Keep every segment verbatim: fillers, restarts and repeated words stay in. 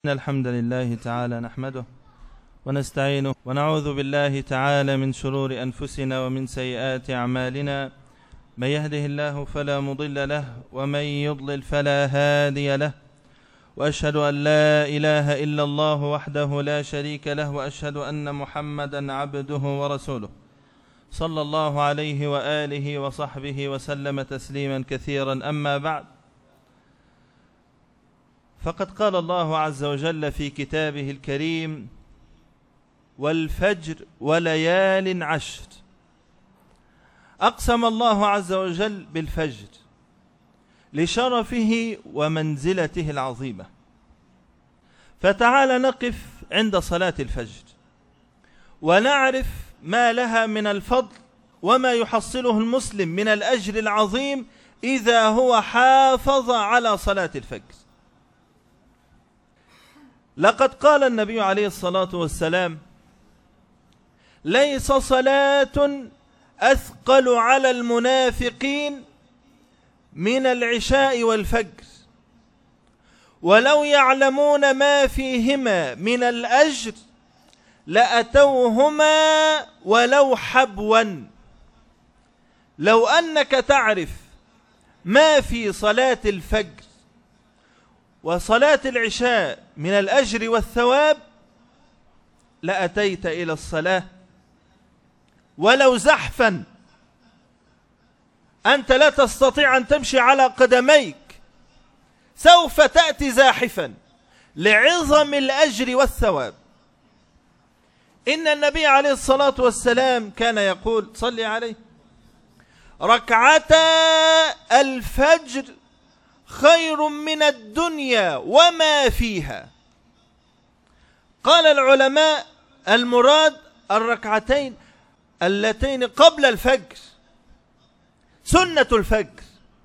إن الحمد لله تعالى نحمده ونستعينه ونعوذ بالله تعالى من شرور أنفسنا ومن سيئات أعمالنا. من يهده الله فلا مضل له ومن يضلل فلا هادي له، وأشهد أن لا إله إلا الله وحده لا شريك له، وأشهد أن محمدا عبده ورسوله صلى الله عليه وآله وصحبه وسلم تسليما كثيرا. أما بعد، فقد قال الله عز وجل في كتابه الكريم: والفجر وليال عشر. أقسم الله عز وجل بالفجر لشرفه ومنزلته العظيمة. فتعال نقف عند صلاة الفجر ونعرف ما لها من الفضل وما يحصله المسلم من الأجر العظيم إذا هو حافظ على صلاة الفجر. لقد قال النبي عليه الصلاة والسلام: ليس صلاة أثقل على المنافقين من العشاء والفجر، ولو يعلمون ما فيهما من الأجر لأتوهما ولو حبوا. لو أنك تعرف ما في صلاة الفجر وصلاة العشاء من الأجر والثواب لأتيت إلى الصلاة ولو زحفا. أنت لا تستطيع أن تمشي على قدميك، سوف تأتي زاحفا لعظم الأجر والثواب. إن النبي عليه الصلاة والسلام كان يقول: صلي عليه، ركعتا الفجر خير من الدنيا وما فيها. قال العلماء: المراد الركعتين اللتين قبل الفجر، سنة الفجر،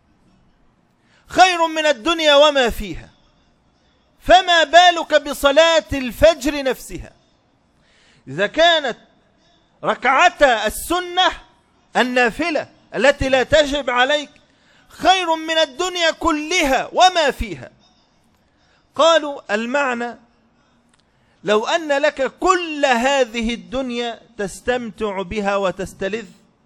خير من الدنيا وما فيها. فما بالك بصلاة الفجر نفسها؟ إذا كانت ركعتا السنة النافلة التي لا تجب عليك خير من الدنيا كلها وما فيها. قالوا المعنى: لو أن لك كل هذه الدنيا تستمتع بها وتستلذ،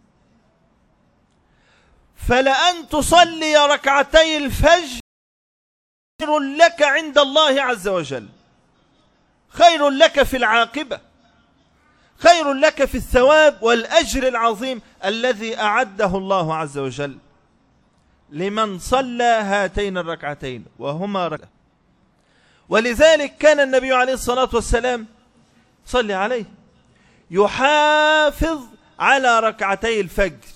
فلأن تصلي ركعتي الفجر خير لك عند الله عز وجل، خير لك في العاقبة، خير لك في الثواب والأجر العظيم الذي أعده الله عز وجل لمن صلى هاتين الركعتين وهما ركعتين. ولذلك كان النبي عليه الصلاة والسلام صلى عليه يحافظ على ركعتي الفجر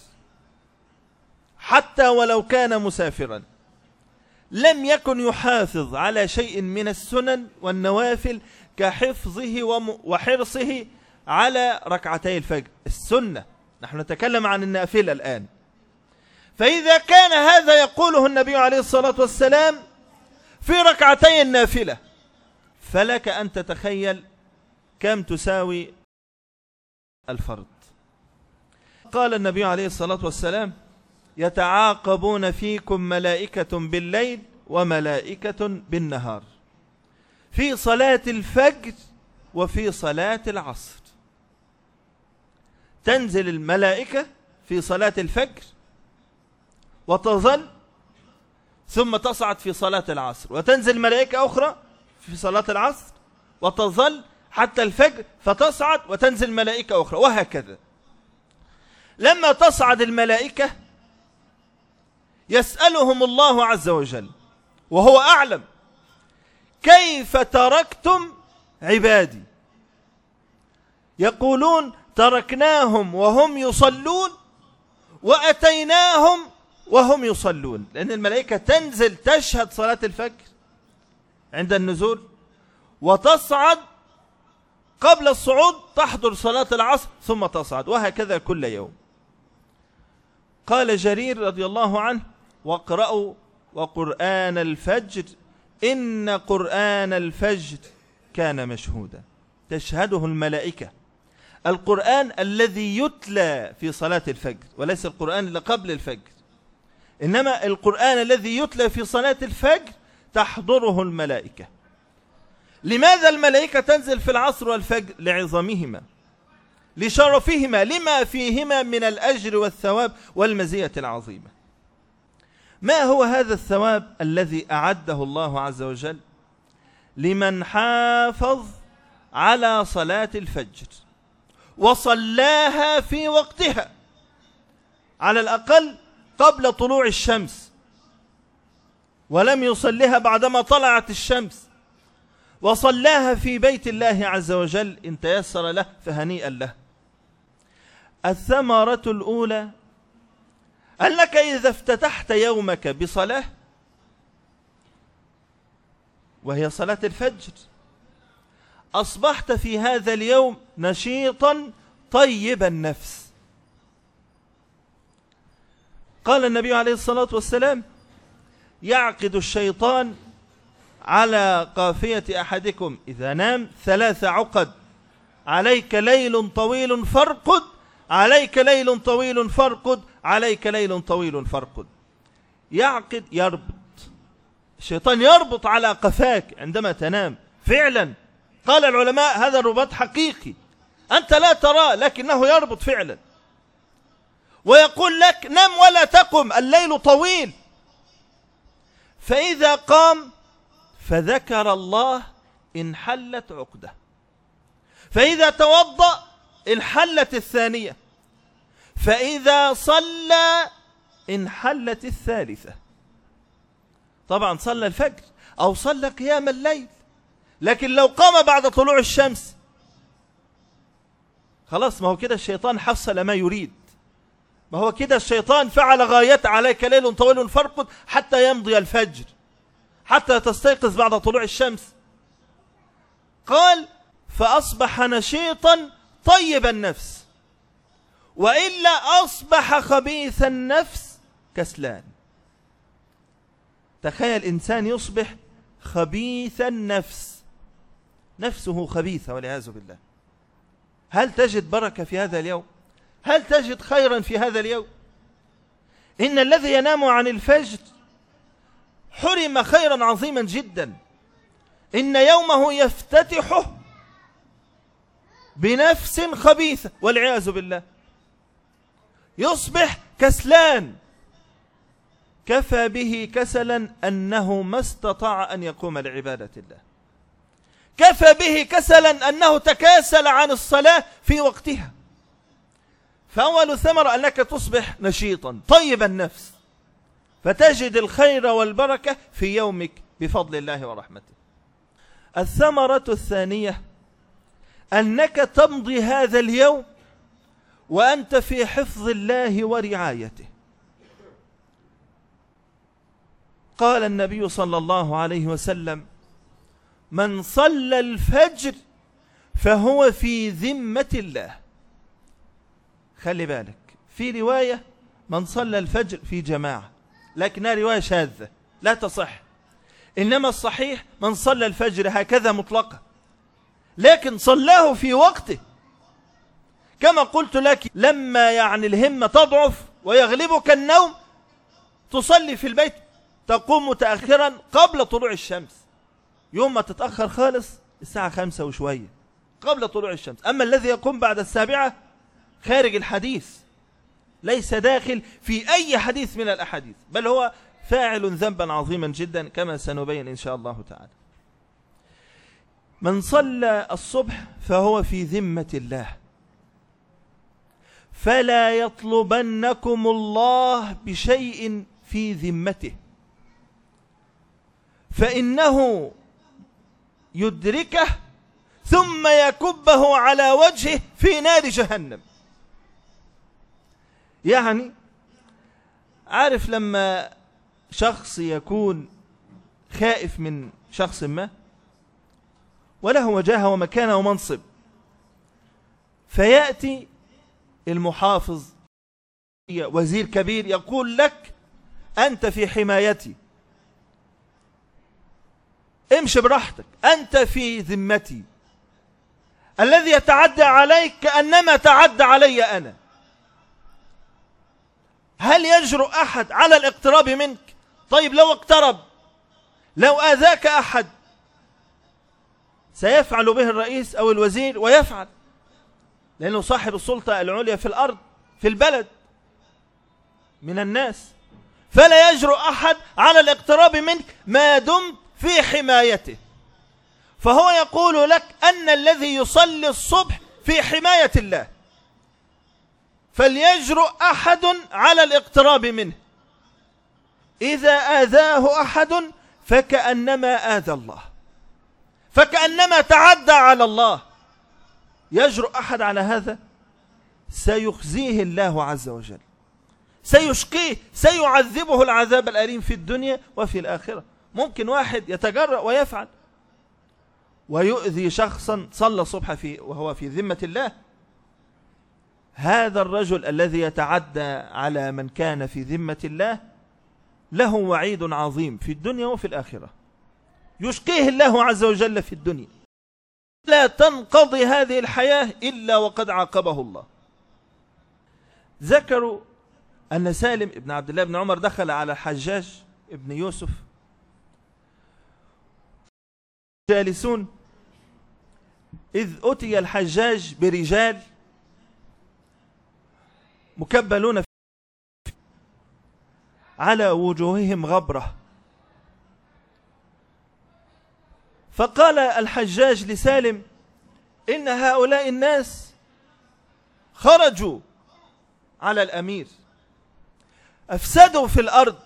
حتى ولو كان مسافرا. لم يكن يحافظ على شيء من السنن والنوافل كحفظه وحرصه على ركعتي الفجر السنة. نحن نتكلم عن النافلة الآن. فإذا كان هذا يقوله النبي عليه الصلاة والسلام في ركعتي النافلة، فلك أن تتخيل كم تساوي الفرض. قال النبي عليه الصلاة والسلام: يتعاقبون فيكم ملائكة بالليل وملائكة بالنهار، في صلاة الفجر وفي صلاة العصر. تنزل الملائكة في صلاة الفجر وتظل، ثم تصعد في صلاة العصر، وتنزل ملائكة أخرى في صلاة العصر وتظل حتى الفجر، فتصعد وتنزل ملائكة أخرى، وهكذا. لما تصعد الملائكة يسألهم الله عز وجل وهو أعلم: كيف تركتم عبادي؟ يقولون: تركناهم وهم يصلون وأتيناهم وهم يصلون. لأن الملائكة تنزل تشهد صلاة الفجر عند النزول، وتصعد قبل الصعود تحضر صلاة العصر ثم تصعد، وهكذا كل يوم. قال جرير رضي الله عنه: واقرأوا وقرآن الفجر إن قرآن الفجر كان مشهودا. تشهده الملائكة، القرآن الذي يتلى في صلاة الفجر، وليس القرآن اللي قبل الفجر، إنما القرآن الذي يتلى في صلاة الفجر تحضره الملائكة. لماذا الملائكة تنزل في العصر والفجر؟ لعظمهما، لشرفهما، لما فيهما من الأجر والثواب والمزية العظيمة. ما هو هذا الثواب الذي أعده الله عز وجل لمن حافظ على صلاة الفجر وصلاها في وقتها، على الأقل قبل طلوع الشمس، ولم يصلها بعدما طلعت الشمس، وصلاها في بيت الله عز وجل إن تيسر له فهنيئا له. الثمرة الأولى أنك إذا افتتحت يومك بصلاة وهي صلاة الفجر أصبحت في هذا اليوم نشيطا طيب النفس. قال النبي عليه الصلاة والسلام: يعقد الشيطان على قافية أحدكم إذا نام ثلاث عقد: عليك ليل طويل فارقد، عليك ليل طويل فارقد، عليك ليل طويل فارقد. يعقد، يربط، الشيطان يربط على قفاك عندما تنام. فعلا قال العلماء هذا الرباط حقيقي، أنت لا تراه لكنه يربط فعلا، ويقول لك نم ولا تقم، الليل طويل. فإذا قام فذكر الله انحلت عقده، فإذا توضأ انحلت الثانية، فإذا صلى انحلت الثالثة. طبعا صلى الفجر أو صلى قيام الليل، لكن لو قام بعد طلوع الشمس خلاص، ما هو كده الشيطان حصل ما يريد، ما هو كده الشيطان فعل غايته: عليك ليل طويل فارقد حتى يمضي الفجر، حتى تستيقظ بعد طلوع الشمس. قال: فأصبح نشيطا طيب النفس، وإلا أصبح خبيث النفس كسلان. تخيل إنسان يصبح خبيث النفس، نفسه خبيثة والعياذ بالله. هل تجد بركة في هذا اليوم؟ هل تجد خيرا في هذا اليوم؟ إن الذي ينام عن الفجر حرم خيرا عظيما جدا. إن يومه يفتتحه بنفس خبيثة والعياذ بالله، يصبح كسلان. كفى به كسلا أنه ما استطاع أن يقوم لعبادة الله، كفى به كسلا أنه تكاسل عن الصلاة في وقتها. فأول ثمرة أنك تصبح نشيطا طيب النفس، فتجد الخير والبركة في يومك بفضل الله ورحمته. الثمرة الثانية أنك تمضي هذا اليوم وأنت في حفظ الله ورعايته. قال النبي صلى الله عليه وسلم: من صلى الفجر فهو في ذمة الله. خلي بالك، في رواية من صلى الفجر في جماعة، لكنها رواية شاذة لا تصح، إنما الصحيح من صلى الفجر هكذا مطلقة، لكن صلاه في وقته. كما قلت لك، لما يعني الهمة تضعف ويغلبك النوم تصلي في البيت، تقوم متأخرا قبل طلوع الشمس. يوم ما تتأخر خالص الساعة خمسة وشوية قبل طلوع الشمس. أما الذي يقوم بعد السابعة خارج الحديث، ليس داخل في أي حديث من الأحاديث، بل هو فاعل ذنبا عظيما جدا كما سنبين إن شاء الله تعالى. من صلى الصبح فهو في ذمة الله، فلا يطلبنكم الله بشيء في ذمته، فإنه يدركه ثم يكبه على وجهه في نار جهنم. يعني عارف لما شخص يكون خائف من شخص ما وله وجاهة ومكانة ومنصب، فيأتي المحافظ وزير كبير يقول لك: أنت في حمايتي، امشي براحتك، أنت في ذمتي، الذي يتعدى عليك كأنما تعدى علي أنا. هل يجرؤ أحد على الاقتراب منك؟ طيب لو اقترب، لو آذاك أحد، سيفعل به الرئيس أو الوزير ويفعل، لأنه صاحب السلطة العليا في الأرض في البلد من الناس، فلا يجرؤ أحد على الاقتراب منك ما دمت في حمايته. فهو يقول لك أن الذي يصلي الصبح في حماية الله، فليجرؤ أحد على الاقتراب منه، إذا آذاه أحد فكأنما آذى الله، فكأنما تعدى على الله. يجرؤ أحد على هذا سيخزيه الله عز وجل، سيشقيه، سيعذبه العذاب الأليم في الدنيا وفي الآخرة. ممكن واحد يتجرأ ويفعل ويؤذي شخصا صلى الصبح في وهو في ذمة الله. هذا الرجل الذي يتعدى على من كان في ذمة الله له وعيد عظيم في الدنيا وفي الآخرة، يشقيه الله عز وجل في الدنيا. لا تنقضي هذه الحياة إلا وقد عاقبه الله. ذكروا أن سالم ابن عبد الله بن عمر دخل على الحجاج ابن يوسف جالسون، إذ أتي الحجاج برجال مكبلون على وجوههم غبرة، فقال الحجاج لسالم: إن هؤلاء الناس خرجوا على الأمير، أفسدوا في الأرض،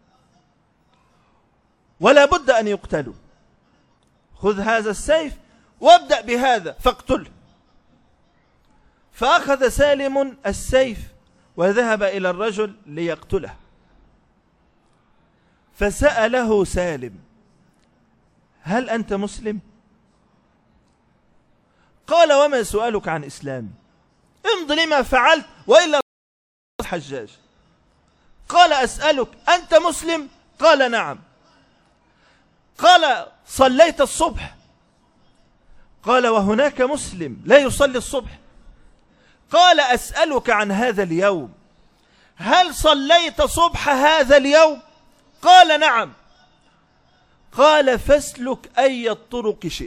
ولا بد أن يقتلوا. خذ هذا السيف وابدأ بهذا فاقتله. فأخذ سالم السيف وذهب إلى الرجل ليقتله، فسأله سالم: هل أنت مسلم؟ قال: وما سؤالك عن إسلامي؟ امض لما فعلت وإلا الحجاج. قال: أسألك أنت مسلم؟ قال: نعم. قال: صليت الصبح؟ قال: وهناك مسلم لا يصلي الصبح. قال: أسألك عن هذا اليوم، هل صليت صبح هذا اليوم؟ قال: نعم. قال: فاسلك أي الطرق شئت.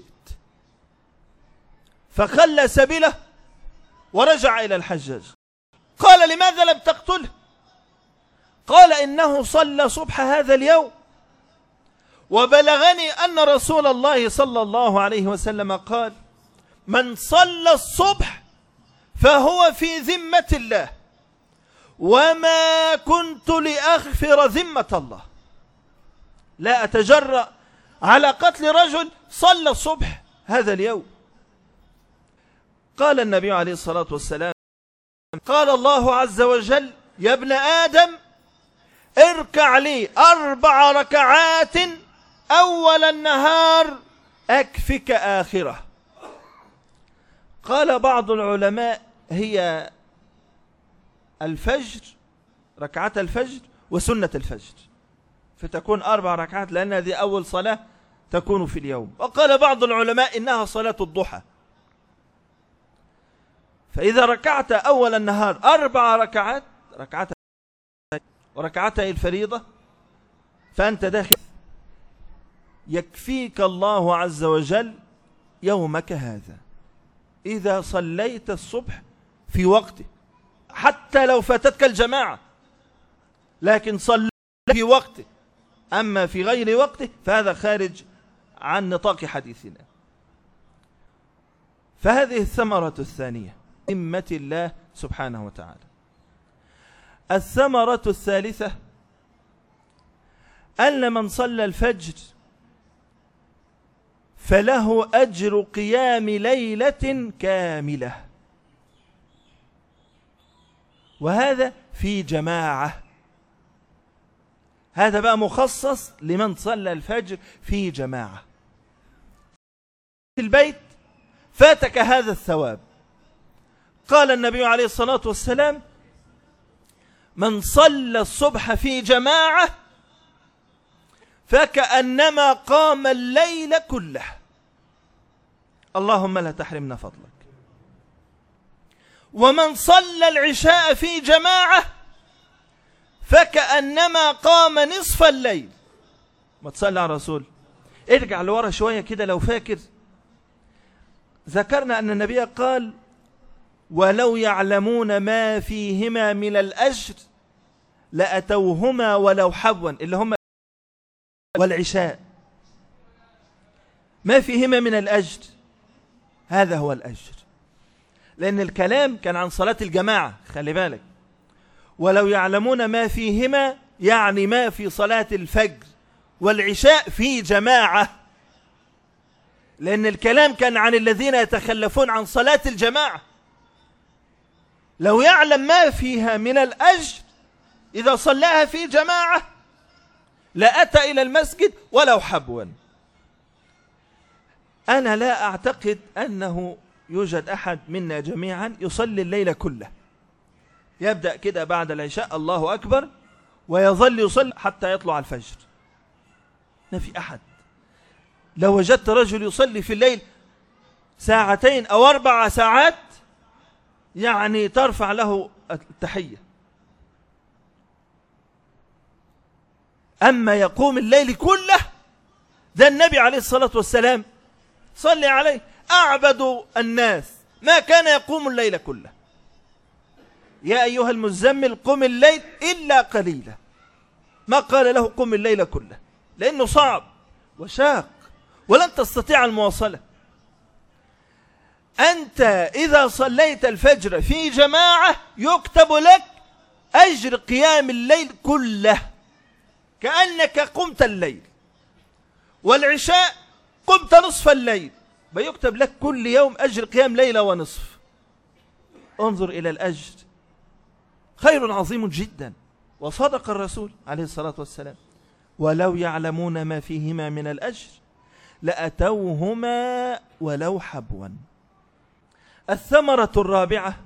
فخلى سبيله ورجع إلى الحجاج. قال: لماذا لم تقتله؟ قال: إنه صلى صبح هذا اليوم، وبلغني أن رسول الله صلى الله عليه وسلم قال: من صلى الصبح فهو في ذمة الله، وما كنت لأغفر ذمة الله. لا أتجرأ على قتل رجل صلى الصبح هذا اليوم. قال النبي عليه الصلاة والسلام: قال الله عز وجل: يا ابن آدم اركع لي أربع ركعات أول النهار أكفك آخرة. قال بعض العلماء: هي الفجر، ركعات الفجر وسنة الفجر، فتكون أربع ركعات لأن هذه أول صلاة تكون في اليوم. وقال بعض العلماء إنها صلاة الضحى. فإذا ركعت أول النهار أربع ركعات، ركعت وركعتي الفريضة، فأنت داخل، يكفيك الله عز وجل يومك هذا إذا صليت الصبح في وقته، حتى لو فاتتك الجماعة، لكن صلي في وقته. أما في غير وقته فهذا خارج عن نطاق حديثنا. فهذه الثمرة الثانية، ذمة الله سبحانه وتعالى. الثمرة الثالثة أن من صلى الفجر فله أجر قيام ليلة كاملة، وهذا في جماعة. هذا بقى مخصص لمن صلى الفجر في جماعة. في البيت فاتك هذا الثواب. قال النبي عليه الصلاة والسلام: من صلى الصبح في جماعة فكأنما قام الليل كله. اللهم لا تحرمنا فضلك. ومن صلى العشاء في جماعة فكأنما قام نصف الليل. ما تصلي على الرسول، ارجع لورا شوية كده لو فاكر. ذكرنا أن النبي قال ولو يعلمون ما فيهما من الأجر لأتوهما ولو حبوا، اللي هم والعشاء، ما فيهما من الأجر، هذا هو الأجر. لأن الكلام كان عن صلاة الجماعة، خلي بالك، ولو يعلمون ما فيهما يعني ما في صلاة الفجر والعشاء في جماعة، لأن الكلام كان عن الذين يتخلفون عن صلاة الجماعة. لو يعلم ما فيها من الأجر إذا صلاها في جماعة لأتى إلى المسجد ولو حبوا. أنا لا أعتقد أنه يوجد أحد منا جميعا يصلي الليل كله، يبدأ كده بعد العشاء الله أكبر ويظل يصلي حتى يطلع الفجر. ما في أحد. لو وجدت رجل يصلي في الليل ساعتين أو أربع ساعات يعني ترفع له التحية. أما يقوم الليل كله، ده النبي عليه الصلاة والسلام صلي عليه أعبد الناس ما كان يقوم الليل كله. يا أيها المزمل قم الليل إلا قليلا، ما قال له قم الليل كله، لأنه صعب وشاق ولن تستطيع المواصلة. أنت إذا صليت الفجر في جماعة يكتب لك أجر قيام الليل كله كأنك قمت الليل، والعشاء قمت نصف الليل بيكتب لك كل يوم أجر قيام ليلة ونصف. انظر إلى الأجر، خير عظيم جدا. وصدق الرسول عليه الصلاة والسلام ولو يعلمون ما فيهما من الأجر لأتوهما ولو حبوا. الثمرة الرابعة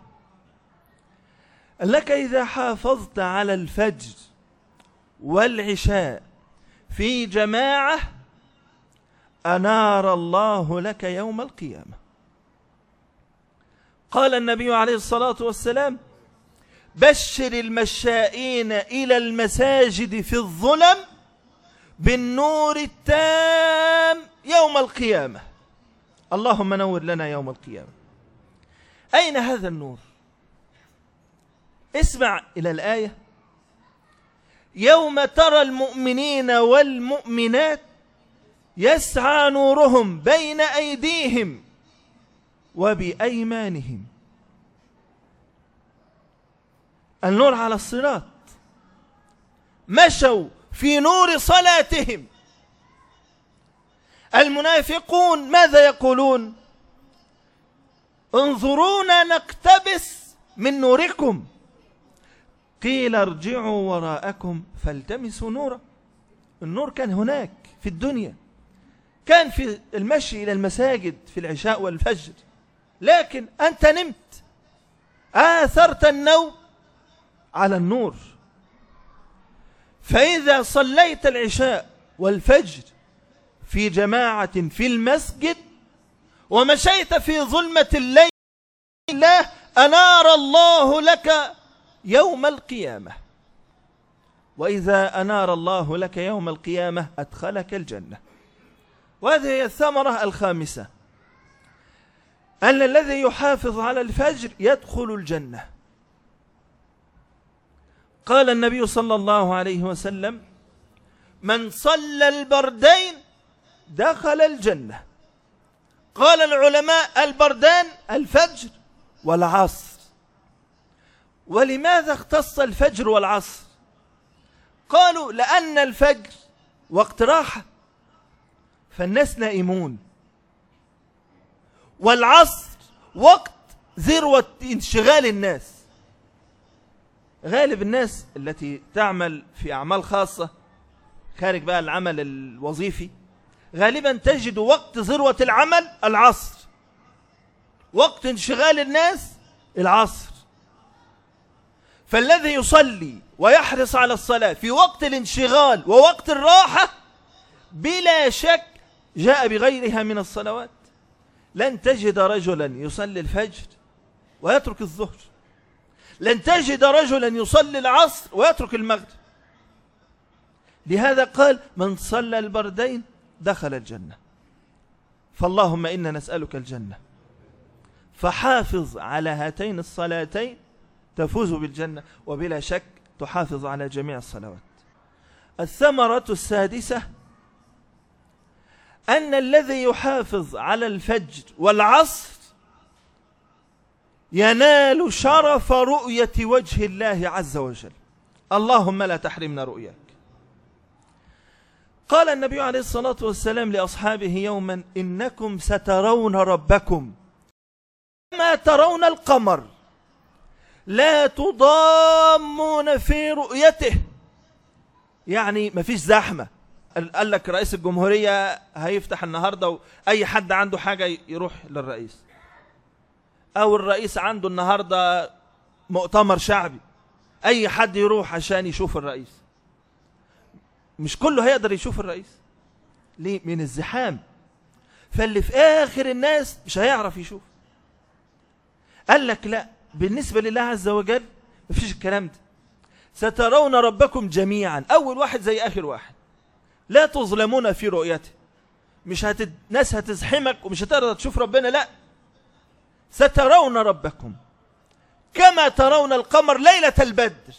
أنك إذا حافظت على الفجر والعشاء في جماعة أنار الله لك يوم القيامة. قال النبي عليه الصلاة والسلام بشر المشائين إلى المساجد في الظلم بالنور التام يوم القيامة. اللهم نور لنا يوم القيامة. أين هذا النور؟ اسمع إلى الآية: يوم ترى المؤمنين والمؤمنات يسعى نورهم بين أيديهم وبأيمانهم. النور على الصراط، مشوا في نور صلاتهم. المنافقون ماذا يقولون؟ انظرونا نقتبس من نوركم، قيل ارجعوا وراءكم فالتمسوا نورا. النور كان هناك في الدنيا، كان في المشي إلى المساجد في العشاء والفجر، لكن أنت نمت، آثرت النوم على النور. فإذا صليت العشاء والفجر في جماعة في المسجد ومشيت في ظلمة الليل لا أنار الله لك يوم القيامة. وإذا أنار الله لك يوم القيامة أدخلك الجنة. وهذه هي الثمرة الخامسة، أن الذي يحافظ على الفجر يدخل الجنة. قال النبي صلى الله عليه وسلم من صلى البردين دخل الجنة. قال العلماء البردان الفجر والعصر. ولماذا اختص الفجر والعصر؟ قالوا لأن الفجر وقت راحة فالناس نائمون، والعصر وقت ذروة انشغال الناس. غالب الناس التي تعمل في أعمال خاصة خارج بقى العمل الوظيفي غالبا تجد وقت ذروة العمل العصر، وقت انشغال الناس العصر. فالذي يصلي ويحرص على الصلاة في وقت الانشغال ووقت الراحة بلا شك جاء بغيرها من الصلوات. لن تجد رجلا يصلي الفجر ويترك الظهر، لن تجد رجلا يصلي العصر ويترك المغرب. لهذا قال من صلى البردين دخل الجنة. فاللهم إنا نسألك الجنة فحافظ على هاتين الصلاتين تفوز بالجنة، وبلا شك تحافظ على جميع الصلوات. الثمرة السادسة أن الذي يحافظ على الفجر والعصر ينال شرف رؤية وجه الله عز وجل. اللهم لا تحرمنا رؤياك. قال النبي عليه الصلاة والسلام لأصحابه يوما: إنكم سترون ربكم كما ترون القمر لا تضامون في رؤيته. يعني ما فيش زحمة. قال لك رئيس الجمهورية هيفتح النهاردة وأي حد عنده حاجة يروح للرئيس، أو الرئيس عنده النهاردة مؤتمر شعبي، أي حد يروح عشان يشوف الرئيس. مش كله هيقدر يشوف الرئيس. ليه؟ من الزحام. فاللي في آخر الناس مش هيعرف يشوف. قال لك لا، بالنسبة لله عز وجل مفيش الكلام ده. سترون ربكم جميعا، أول واحد زي آخر واحد، لا تظلمون في رؤيته. مش هت... ناس هتزحمك ومش هتقدر تشوف ربنا، لا، سترون ربكم كما ترون القمر ليلة البدر.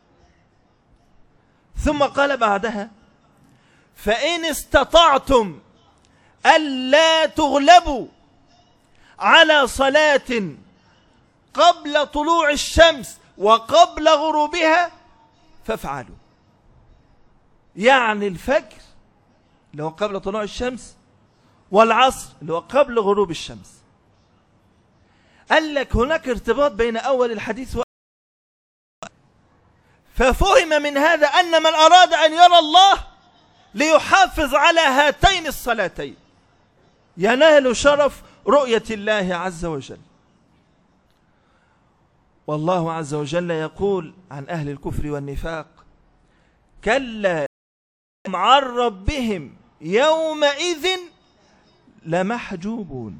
ثم قال بعدها: فإن استطعتم ألا تغلبوا على صلاة قبل طلوع الشمس وقبل غروبها فافعلوا. يعني الفجر اللي هو قبل طلوع الشمس، والعصر اللي هو قبل غروب الشمس. قال لك هناك ارتباط بين أول الحديث و... ففهم من هذا أن من أراد أن يرى الله ليحافظ على هاتين الصلاتين ينال شرف رؤية الله عز وجل. والله عز وجل يقول عن أهل الكفر والنفاق: كلا عن ربهم يومئذ لمحجوبون.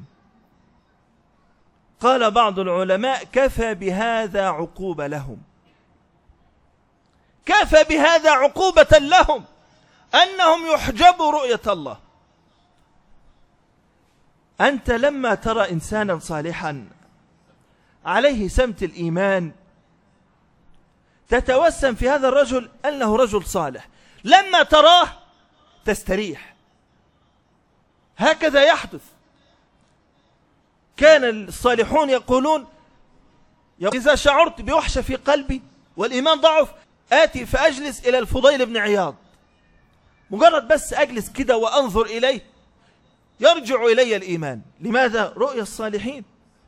قال بعض العلماء: كفى بهذا عقوبة لهم، كفى بهذا عقوبة لهم أنهم يحجبوا رؤية الله. أنت لما ترى إنسانا صالحا عليه سمت الإيمان تتوسم في هذا الرجل أنه رجل صالح، لما تراه تستريح. هكذا يحدث. كان الصالحون يقولون: إذا شعرت بوحشة في قلبي والإيمان ضعف آتي فأجلس إلى الفضيل بن عياض، مجرد بس أجلس كده وأنظر إليه يرجع إلي الإيمان. لماذا؟ رؤيا الصالحين.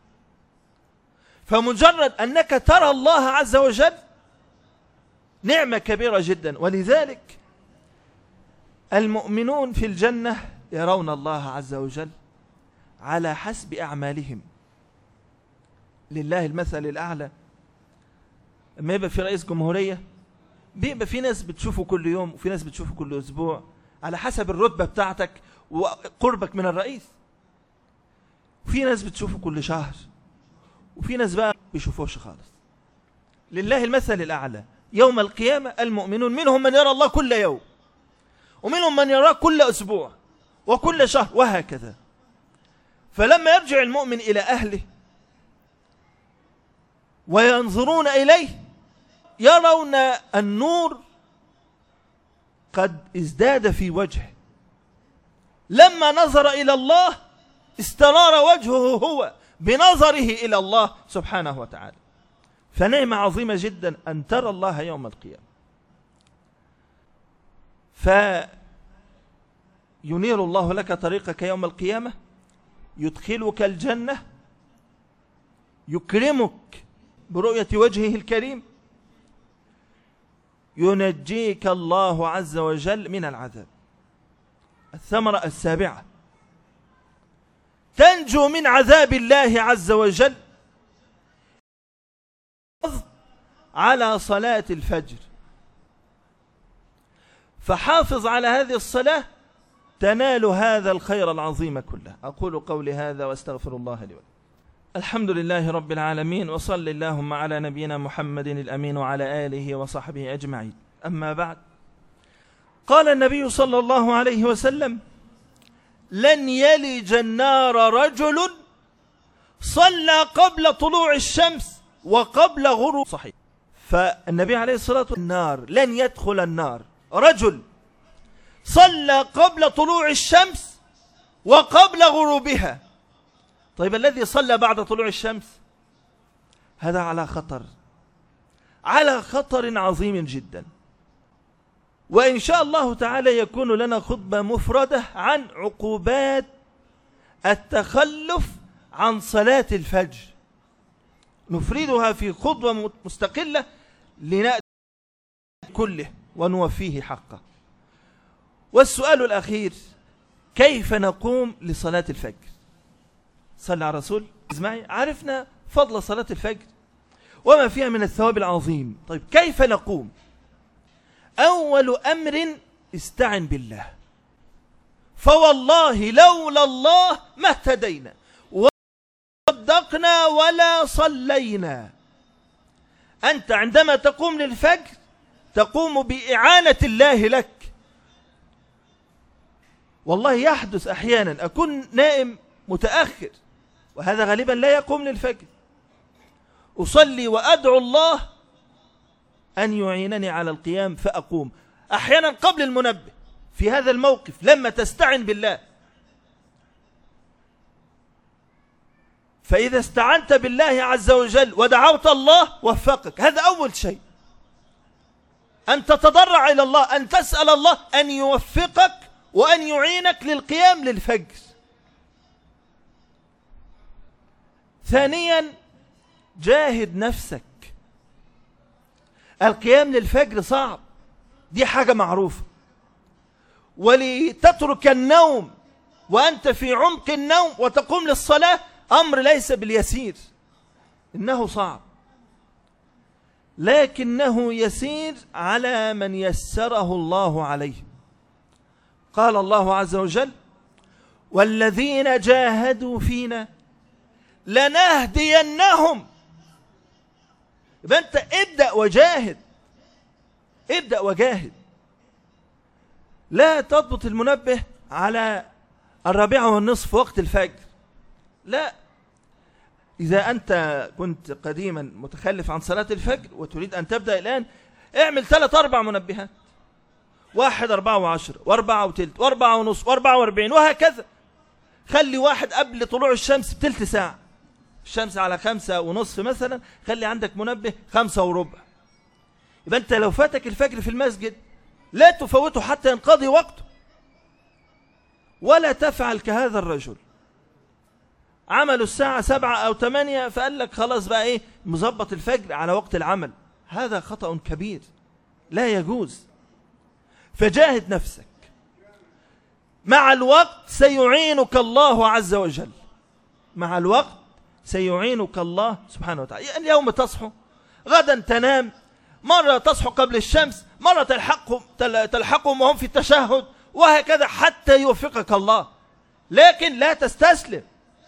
فمجرد أنك ترى الله عز وجل نعمة كبيرة جدا. ولذلك المؤمنون في الجنة يرون الله عز وجل على حسب أعمالهم. لله المثل الأعلى. لما يبقى في رئيس جمهورية بيبقى في ناس بتشوفه كل يوم وفي ناس بتشوفه كل أسبوع على حسب الرتبة بتاعتك وقربك من الرئيس. وفي ناس بتشوفه كل شهر وفي ناس بقى بيشوفوش خالص. لله المثل الأعلى. يوم القيامة المؤمنون منهم من يرى الله كل يوم ومنهم من يراه كل أسبوع وكل شهر وهكذا. فلما يرجع المؤمن إلى أهله وينظرون إليه يرون النور قد ازداد في وجهه. لما نظر إلى الله استنار وجهه هو بنظره إلى الله سبحانه وتعالى. فنعمة عظيمة جدا أن ترى الله يوم القيامة. فينير الله لك طريقك يوم القيامة، يدخلك الجنة، يكرمك برؤية وجهه الكريم، ينجيك الله عز وجل من العذاب. الثمرة السابعة: تنجو من عذاب الله عز وجل على صلاة الفجر. فحافظ على هذه الصلاة تنال هذا الخير العظيم كله. أقول قولي هذا واستغفر الله لي ولكم. الحمد لله رب العالمين، وصل اللهم على نبينا محمد الأمين وعلى آله وصحبه أجمعين. أما بعد، قال النبي صلى الله عليه وسلم: لن يلج النار رجل صلى قبل طلوع الشمس وقبل غروب صحيح. فالنبي عليه الصلاة والسلام النار لن يدخل النار رجل صلى قبل طلوع الشمس وقبل غروبها. طيب الذي صلى بعد طلوع الشمس هذا على خطر، على خطر عظيم جدا. وإن شاء الله تعالى يكون لنا خطبة مفردة عن عقوبات التخلف عن صلاة الفجر، نفردها في خطبة مستقلة لنأتي كله ونوفيه حقه. والسؤال الأخير: كيف نقوم لصلاة الفجر؟ صلى على الرسول. اسمعي، عرفنا فضل صلاة الفجر وما فيها من الثواب العظيم. طيب كيف نقوم؟ أول أمر استعن بالله، فوالله لولا الله ما اهتدينا وصدقنا ولا صلينا. أنت عندما تقوم للفجر تقوم بإعانة الله لك. والله يحدث أحيانا أكون نائم متأخر، وهذا غالبا لا يقوم للفجر، أصلي وأدعو الله أن يعينني على القيام فأقوم، أحيانا قبل المنبه. في هذا الموقف لما تستعن بالله، فإذا استعنت بالله عز وجل ودعوت الله وفقك. هذا أول شيء، أن تتضرع إلى الله، أن تسأل الله أن يوفقك وأن يعينك للقيام للفجر. ثانيا جاهد نفسك. القيام للفجر صعب، دي حاجة معروفة، ولتترك النوم وأنت في عمق النوم وتقوم للصلاة أمر ليس باليسير، إنه صعب، لكنه يسير على من يسره الله عليه. قال الله عز وجل: والذين جاهدوا فينا لنهدينهم. يبقى أنت ابدأ وجاهد، ابدأ وجاهد. لا تضبط المنبه على الرابعة والنصف وقت الفجر، لا. إذا أنت كنت قديما متخلف عن صلاة الفجر وتريد أن تبدأ الآن، اعمل ثلاث أربع منبهات، واحد أربعة وعشر وأربعة وتلت وأربعة ونصف وأربعة وأربعين وهكذا. خلي واحد قبل طلوع الشمس بتلت ساعة، الشمس على خمسة ونصف مثلا، خلي عندك منبه خمسة وربع. يبقى أنت لو فاتك الفجر في المسجد لا تفوته حتى ينقضي وقته. ولا تفعل كهذا الرجل، عملوا الساعة سبعة أو ثمانية فقال لك خلاص بقى إيه مظبط الفجر على وقت العمل. هذا خطأ كبير لا يجوز. فجاهد نفسك، مع الوقت سيعينك الله عز وجل، مع الوقت سيعينك الله سبحانه وتعالى. يعني اليوم تصحو، غدا تنام، مرة تصحو قبل الشمس، مرة تلحقهم تلحقهم وهم في التشهد، وهكذا حتى يوفقك الله. لكن لا تستسلم.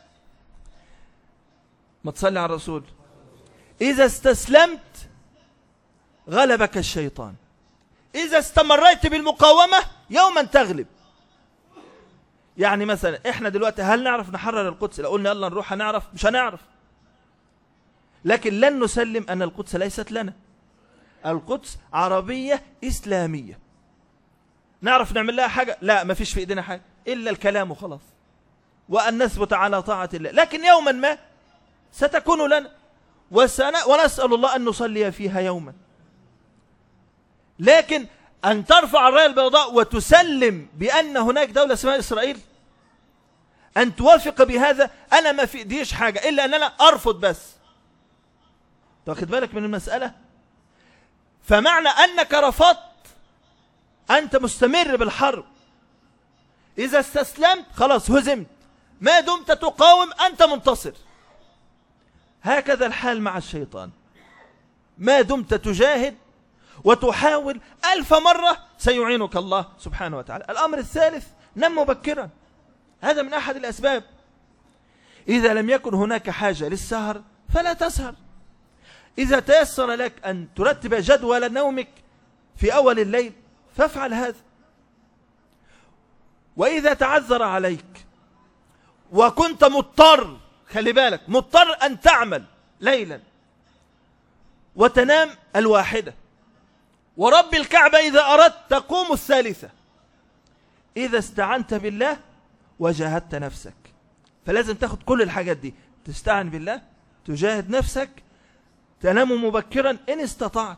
ما تصلي على الرسول. إذا استسلمت غلبك الشيطان، إذا استمريت بالمقاومة يوما تغلب. يعني مثلا إحنا دلوقتي هل نعرف نحرر القدس؟ لو قلنا يلا نروح هنعرف؟ مش هنعرف. لكن لن نسلم أن القدس ليست لنا. القدس عربية إسلامية، نعرف نعمل لها حاجة؟ لا، ما فيش في إيدينا حاجة إلا الكلام وخلاص، وأن نثبت على طاعة الله. لكن يوما ما ستكون لنا، ونسأل الله أن نصلي فيها يوما. لكن أن ترفع الراية البيضاء وتسلم بأن هناك دولة اسمها إسرائيل، أن توافق بهذا، أنا ما في إيديش حاجة إلا أن أنا أرفض بس. تاخد بالك من المسألة؟ فمعنى أنك رفضت أنت مستمر بالحرب. إذا استسلمت خلاص هزمت، ما دمت تقاوم أنت منتصر. هكذا الحال مع الشيطان، ما دمت تجاهد وتحاول ألف مرة سيعينك الله سبحانه وتعالى. الأمر الثالث: نم مبكرا. هذا من أحد الأسباب. إذا لم يكن هناك حاجة للسهر فلا تسهر. إذا تيسر لك أن ترتب جدول نومك في أول الليل فافعل هذا. وإذا تعذر عليك وكنت مضطر، خلي بالك، مضطر أن تعمل ليلا وتنام الواحدة، ورب الكعبة إذا أردت تقوم الثالثة. إذا استعنت بالله وجاهدت نفسك. فلازم تاخد كل الحاجات دي، تستعن بالله، تجاهد نفسك، تنام مبكرا إن استطعت.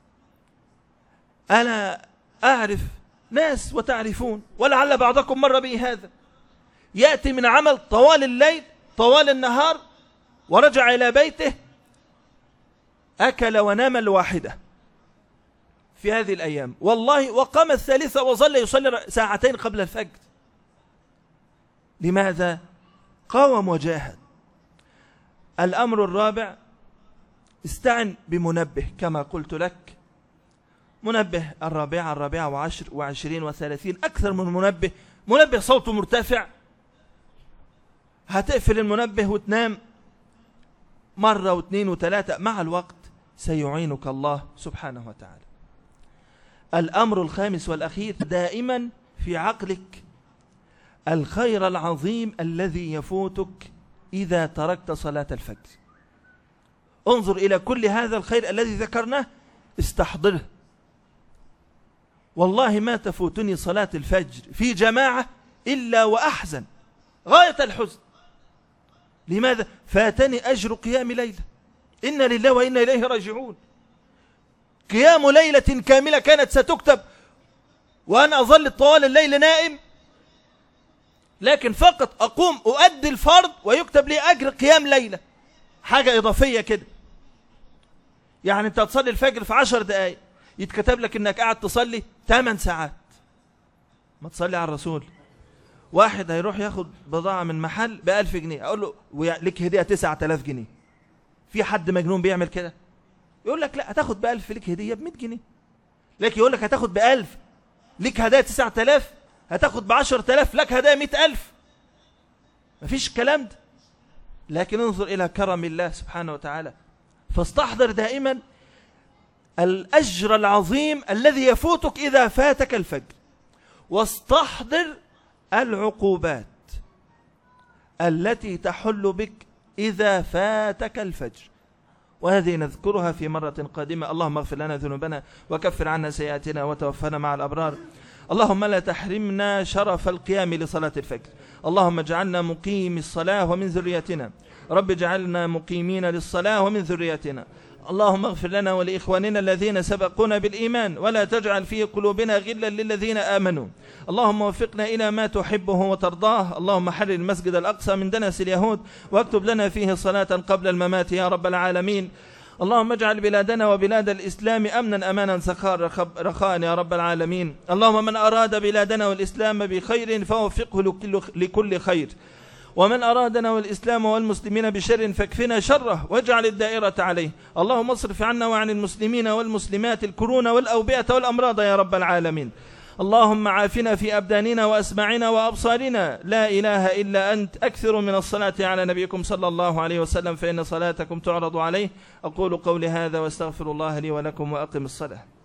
أنا أعرف ناس وتعرفون، ولعل بعضكم مر به هذا، يأتي من عمل طوال الليل طوال النهار ورجع إلى بيته أكل ونام الواحدة في هذه الأيام، والله وقام الثالثة وظل يصلي ساعتين قبل الفجر. لماذا؟ قاوم وجاهد. الأمر الرابع، استعن بمنبه كما قلت لك. منبه الرابعة الرابعة وعشر وعشرين وثلاثين، أكثر من منبه. منبه صوته مرتفع، هتقفل المنبه وتنام مرة واثنين وثلاثة، مع الوقت سيعينك الله سبحانه وتعالى. الأمر الخامس والأخير، دائما في عقلك الخير العظيم الذي يفوتك إذا تركت صلاة الفجر. انظر إلى كل هذا الخير الذي ذكرناه، استحضره. والله ما تفوتني صلاة الفجر في جماعة إلا وأحزن غاية الحزن. لماذا؟ فاتني أجر قيام ليلة، إنا لله وإنا إليه راجعون. قيام ليلة كاملة كانت ستكتب وأنا أظل طوال الليل نائم، لكن فقط أقوم أؤدي الفرض ويكتب لي أجر قيام ليلة، حاجة إضافية كده. يعني أنت تصلي الفجر في عشر دقائق، يتكتب لك أنك قاعد تصلي ثمان ساعات. ما تصلي على الرسول. واحد هيروح ياخد بضاعة من محل بألف جنيه، أقول له لك هدية تسعة آلاف جنيه. في حد مجنون بيعمل كده؟ يقول لك لا، هتاخد بألف لك هدية بمئة جنيه. لكن يقول لك هتاخد بألف لك هدايا تسعة آلاف، هتاخد بعشر آلاف لك هدايا مئة ألف. مفيش الكلام ده. لكن انظر إلى كرم الله سبحانه وتعالى، فاستحضر دائما الأجر العظيم الذي يفوتك إذا فاتك الفجر، واستحضر العقوبات التي تحل بك إذا فاتك الفجر، وهذه نذكرها في مرة قادمة. اللهم اغفر لنا ذنوبنا وكفر عنا سيئاتنا وتوفنا مع الأبرار. اللهم لا تحرمنا شرف القيام لصلاة الفجر. اللهم اجعلنا مقيم الصلاة ومن ذريتنا. رب اجعلنا مقيمين للصلاة ومن ذريتنا. اللهم اغفر لنا ولإخواننا الذين سبقونا بالإيمان، ولا تجعل في قلوبنا غلا للذين آمنوا. اللهم وفقنا إلى ما تحبه وترضاه. اللهم حرر المسجد الأقصى من دنس اليهود، واكتب لنا فيه صلاة قبل الممات يا رب العالمين. اللهم اجعل بلادنا وبلاد الإسلام أمنا أمانا سخاء رخاء يا رب العالمين. اللهم من أراد بلادنا والإسلام بخير فوفقه لكل خير، ومن أرادنا والإسلام والمسلمين بشر فاكفنا شره واجعل الدائرة عليه. اللهم اصرف عنا وعن المسلمين والمسلمات الكورونا والأوبئة والأمراض يا رب العالمين. اللهم عافنا في أبداننا وأسماعنا وأبصارنا. لا إله إلا أنت. أكثر من الصلاة على نبيكم صلى الله عليه وسلم، فإن صلاتكم تعرض عليه. أقول قولي هذا واستغفر الله لي ولكم وأقم الصلاة.